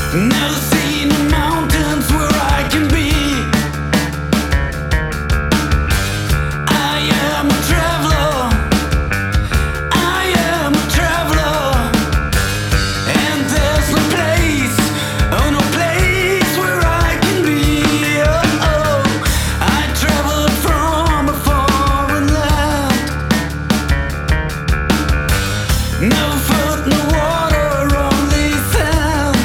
Never seen the mountains where I can be. I am a traveler. I am a traveler. And there's no place, oh no place where I can be. Oh, oh. I traveled from a foreign land. No food, no water, only sand.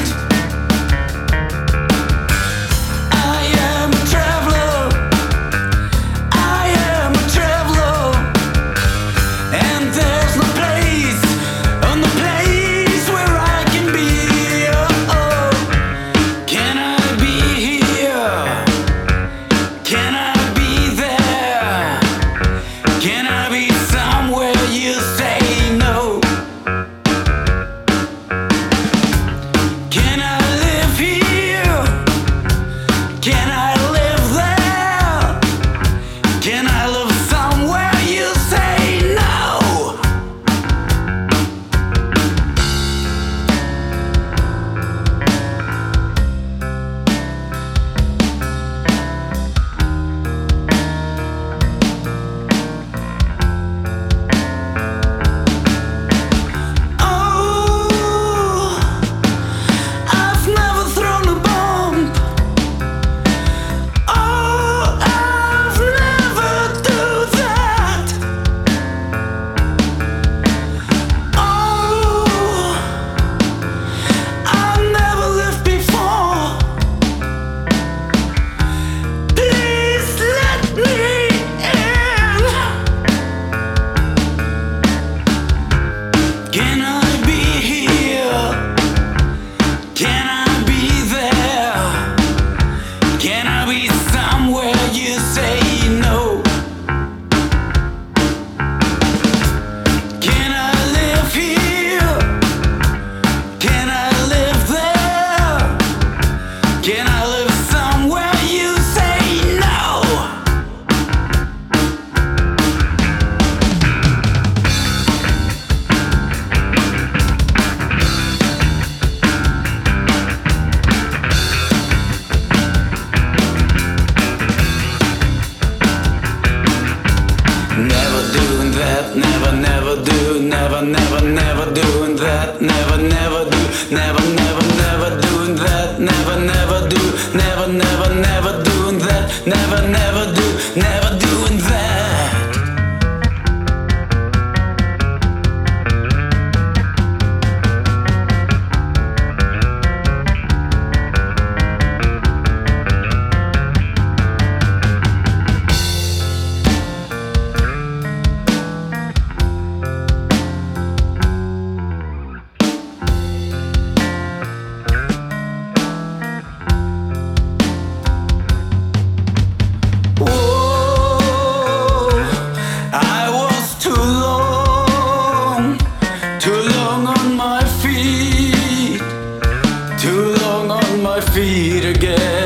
I am a traveler. I am a traveler. And there's no place, oh no place where I can be. Oh, oh. Can I be here? Can I be there? Can I be somewhere you say no? Can I live here? Can I live there? Can I live somewhere you say no? Oh, I've never thrown a bomb. Oh, I've never do that. Oh, I've never lived before. Please let me in. Can I be here? Can I be there? Can I be somewhere you say no? Can I live here? Can I live there? Can I live somewhere you say no? Never doing that, never, never do, never, never, never doing that, never, never do, never, never, never doing that, never, never do, never, never, never doing that, never, never do, never doing that. Whoa, I was too long on my feet, too long on my feet again.